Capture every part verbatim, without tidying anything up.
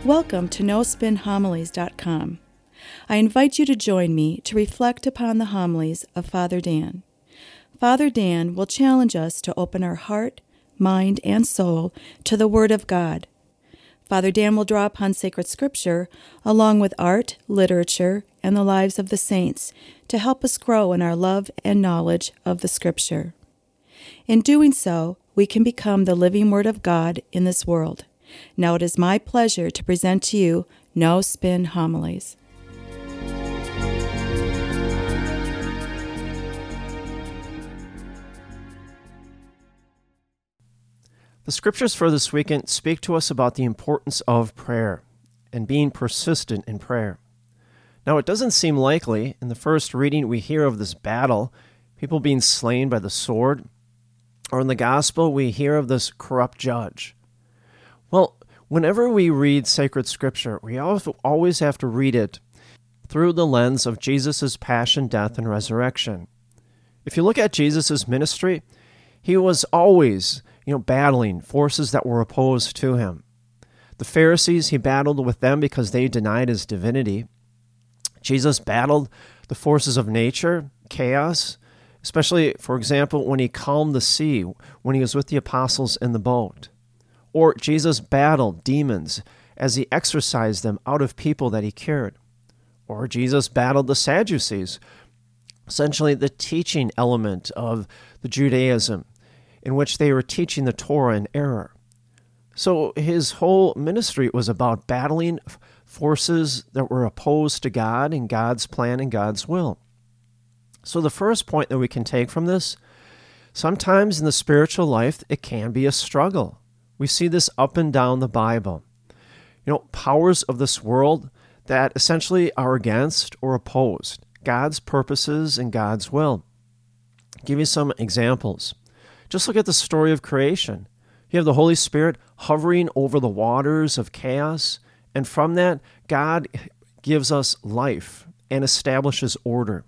Welcome to no spin homilies dot com. I invite you to join me to reflect upon the homilies of Father Dan. Father Dan will challenge us to open our heart, mind, and soul to the Word of God. Father Dan will draw upon sacred scripture along with art, literature, and the lives of the saints to help us grow in our love and knowledge of the scripture. In doing so, we can become the living Word of God in this world. Now it is my pleasure to present to you No Spin Homilies. The scriptures for this weekend speak to us about the importance of prayer and being persistent in prayer. Now, it doesn't seem likely. In the first reading, we hear of this battle, people being slain by the sword, or in the gospel, we hear of this corrupt judge. Well, whenever we read sacred scripture, we always have to read it through the lens of Jesus' passion, death, and resurrection. If you look at Jesus' ministry, he was always, you know, battling forces that were opposed to him. The Pharisees, he battled with them because they denied his divinity. Jesus battled the forces of nature, chaos, especially, for example, when he calmed the sea, when he was with the apostles in the boat. Or Jesus battled demons as he exorcised them out of people that he cured. Or Jesus battled the Sadducees, essentially the teaching element of the Judaism, in which they were teaching the Torah in error. So his whole ministry was about battling forces that were opposed to God and God's plan and God's will. So the first point that we can take from this, sometimes in the spiritual life, it can be a struggle. We see this up and down the Bible. You know, powers of this world that essentially are against or opposed God's purposes and God's will. I'll give you some examples. Just look at the story of creation. You have the Holy Spirit hovering over the waters of chaos, and from that, God gives us life and establishes order.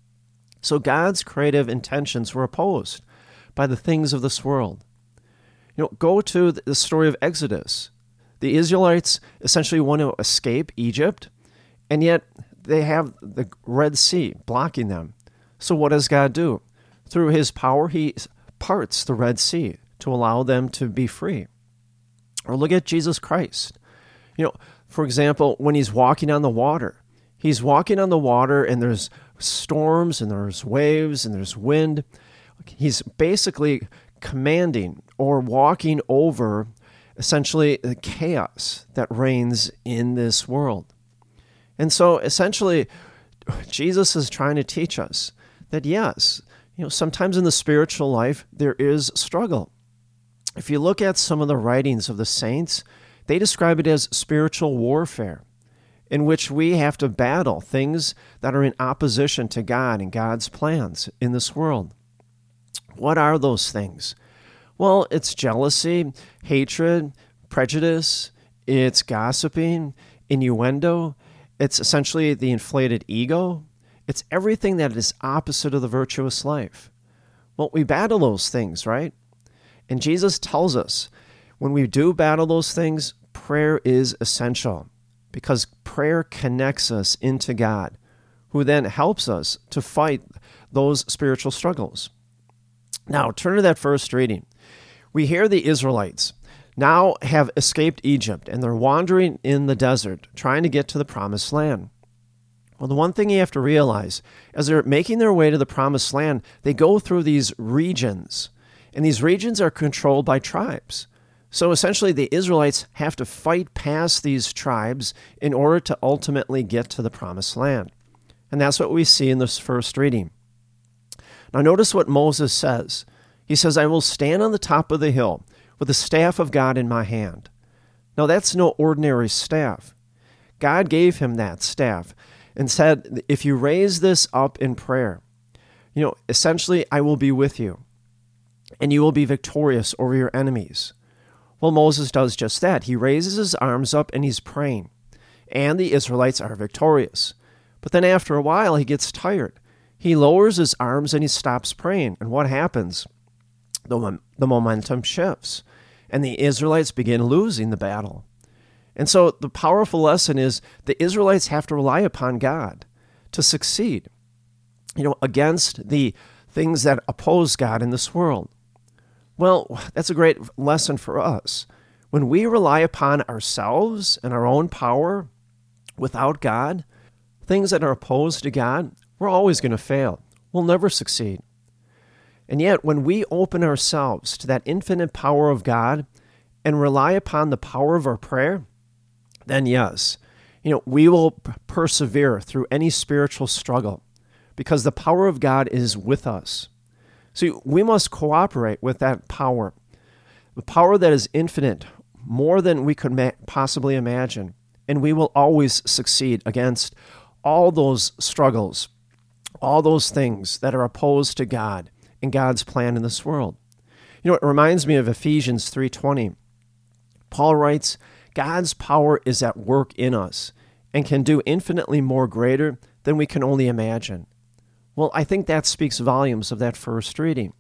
So God's creative intentions were opposed by the things of this world. You know, go to the story of Exodus. The Israelites essentially want to escape Egypt, and yet they have the Red Sea blocking them. So what does God do? Through his power, he parts the Red Sea to allow them to be free. Or look at Jesus Christ. You know, for example, when he's walking on the water, he's walking on the water and there's storms and there's waves and there's wind. He's basically commanding or walking over essentially the chaos that reigns in this world. And so essentially, Jesus is trying to teach us that yes, you know, sometimes in the spiritual life, there is struggle. If you look at some of the writings of the saints, they describe it as spiritual warfare, in which we have to battle things that are in opposition to God and God's plans in this world. What are those things? Well, it's jealousy, hatred, prejudice, it's gossiping, innuendo, it's essentially the inflated ego. It's everything that is opposite of the virtuous life. Well, we battle those things, right? And Jesus tells us when we do battle those things, prayer is essential because prayer connects us into God, who then helps us to fight those spiritual struggles. Now, turn to that first reading. We hear the Israelites now have escaped Egypt, and they're wandering in the desert, trying to get to the promised land. Well, the one thing you have to realize, as they're making their way to the promised land, they go through these regions, and these regions are controlled by tribes. So essentially, the Israelites have to fight past these tribes in order to ultimately get to the promised land. And that's what we see in this first reading. Now notice what Moses says. He says, I will stand on the top of the hill with the staff of God in my hand. Now that's no ordinary staff. God gave him that staff and said, if you raise this up in prayer, you know, essentially, I will be with you and you will be victorious over your enemies. Well, Moses does just that. He raises his arms up and he's praying, and the Israelites are victorious. But then after a while, he gets tired. He lowers his arms and he stops praying. And what happens? The, the momentum shifts, and the Israelites begin losing the battle. And so the powerful lesson is the Israelites have to rely upon God to succeed, you know, against the things that oppose God in this world. Well, that's a great lesson for us. When we rely upon ourselves and our own power without God, things that are opposed to God, we're always going to fail. We'll never succeed. And yet, when we open ourselves to that infinite power of God and rely upon the power of our prayer, then yes, you know, we will persevere through any spiritual struggle because the power of God is with us. So we must cooperate with that power, the power that is infinite, more than we could ma- possibly imagine, and we will always succeed against all those struggles, all those things that are opposed to God and God's plan in this world. You know, it reminds me of Ephesians three twenty. Paul writes, God's power is at work in us and can do infinitely more greater than we can only imagine. Well, I think that speaks volumes of that first reading.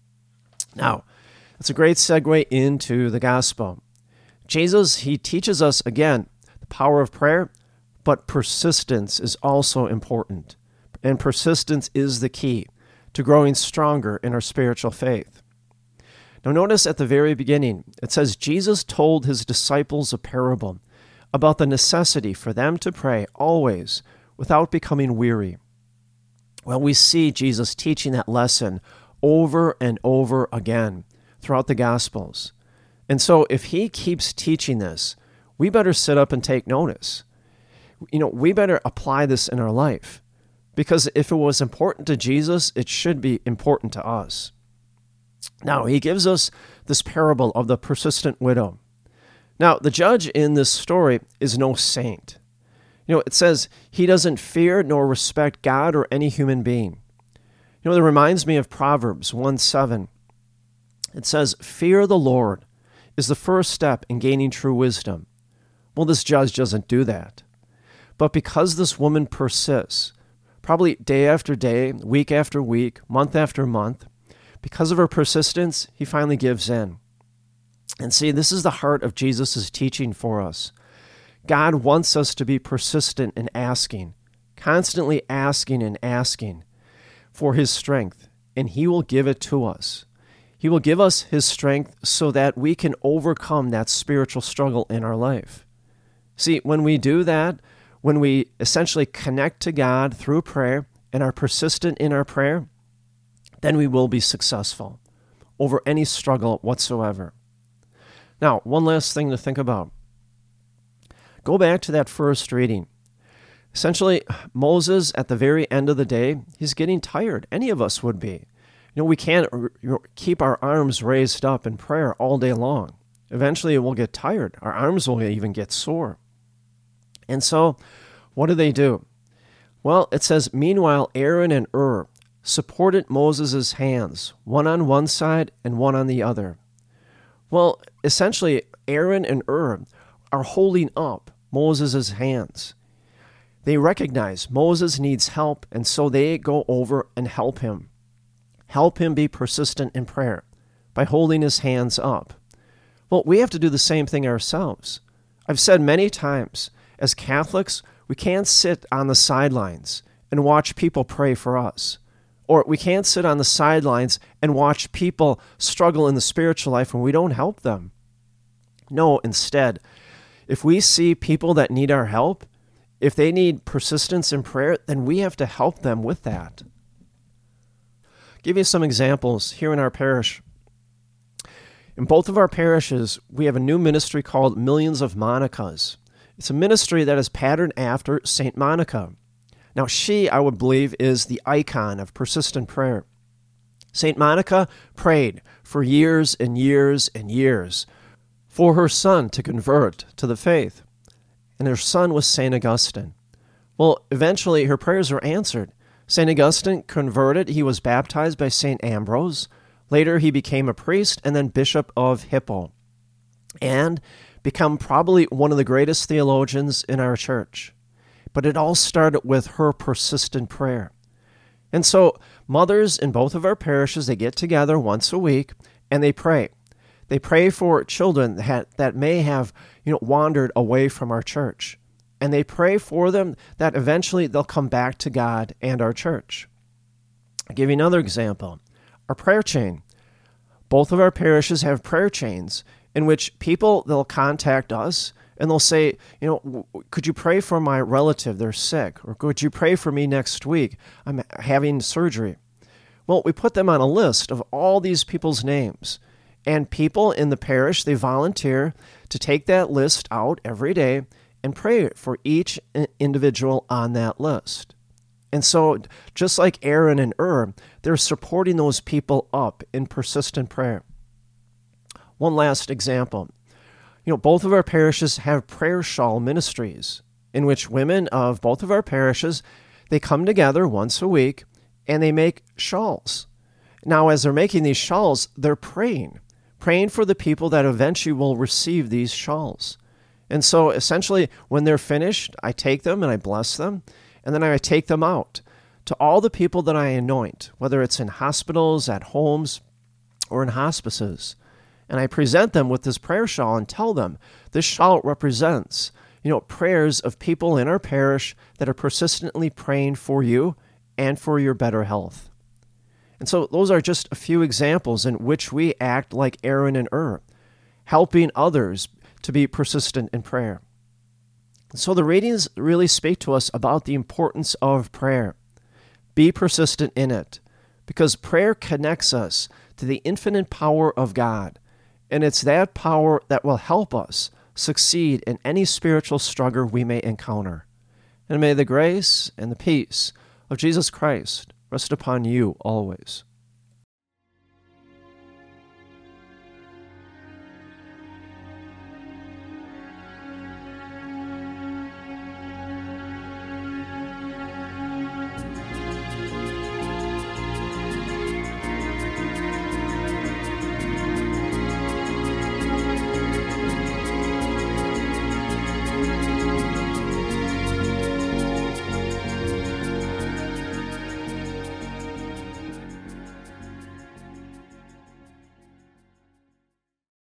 Now, that's a great segue into the gospel. Jesus, he teaches us again the power of prayer, but persistence is also important. And persistence is the key to growing stronger in our spiritual faith. Now notice at the very beginning, it says Jesus told his disciples a parable about the necessity for them to pray always without becoming weary. Well, we see Jesus teaching that lesson over and over again throughout the Gospels. And so if he keeps teaching this, we better sit up and take notice. You know, we better apply this in our life, because if it was important to Jesus, it should be important to us. Now, he gives us this parable of the persistent widow. Now, the judge in this story is no saint. You know, it says he doesn't fear nor respect God or any human being. You know, that reminds me of Proverbs one seven. It says, fear the Lord is the first step in gaining true wisdom. Well, this judge doesn't do that. But because this woman persists, probably day after day, week after week, month after month, because of her persistence, he finally gives in. And see, this is the heart of Jesus' teaching for us. God wants us to be persistent in asking, constantly asking and asking for his strength, and he will give it to us. He will give us his strength so that we can overcome that spiritual struggle in our life. See, when we do that, when we essentially connect to God through prayer and are persistent in our prayer, then we will be successful over any struggle whatsoever. Now, one last thing to think about. Go back to that first reading. Essentially, Moses, at the very end of the day, he's getting tired. Any of us would be. You know, we can't keep our arms raised up in prayer all day long. Eventually, we'll get tired. Our arms will even get sore. And so, what do they do? Well, it says, meanwhile, Aaron and Ur supported Moses' hands, one on one side and one on the other. Well, essentially, Aaron and Ur are holding up Moses' hands. They recognize Moses needs help, and so they go over and help him. Help him be persistent in prayer by holding his hands up. Well, we have to do the same thing ourselves. I've said many times, as Catholics, we can't sit on the sidelines and watch people pray for us. Or we can't sit on the sidelines and watch people struggle in the spiritual life when we don't help them. No, instead, if we see people that need our help, if they need persistence in prayer, then we have to help them with that. Give you some examples here in our parish. In both of our parishes, we have a new ministry called Millions of Monicas. It's a ministry that is patterned after Saint Monica. Now, she, I would believe, is the icon of persistent prayer. Saint Monica prayed for years and years and years for her son to convert to the faith. And her son was Saint Augustine. Well, eventually her prayers were answered. Saint Augustine converted. He was baptized by Saint Ambrose. Later, he became a priest and then bishop of Hippo, and become probably one of the greatest theologians in our church. But it all started with her persistent prayer. And so mothers in both of our parishes, they get together once a week and they pray. They pray for children that, that may have, you know, wandered away from our church. And they pray for them that eventually they'll come back to God and our church. I'll give you another example. Our prayer chain. Both of our parishes have prayer chains in which people, they'll contact us and they'll say, you know, could you pray for my relative? They're sick. Or could you pray for me next week? I'm having surgery. Well, we put them on a list of all these people's names. And people in the parish, they volunteer to take that list out every day and pray for each individual on that list. And so, just like Aaron and Ur, they're supporting those people up in persistent prayer. One last example. You know, both of our parishes have prayer shawl ministries in which women of both of our parishes, they come together once a week and they make shawls. Now, as they're making these shawls, they're praying, praying for the people that eventually will receive these shawls. And so, essentially, when they're finished, I take them and I bless them, and then I take them out to all the people that I anoint, whether it's in hospitals, at homes, or in hospices. And I present them with this prayer shawl and tell them this shawl represents, you know, prayers of people in our parish that are persistently praying for you and for your better health. And so those are just a few examples in which we act like Aaron and Ur, helping others to be persistent in prayer. So the readings really speak to us about the importance of prayer. Be persistent in it, because prayer connects us to the infinite power of God, and it's that power that will help us succeed in any spiritual struggle we may encounter. And may the grace and the peace of Jesus Christ rest upon you always.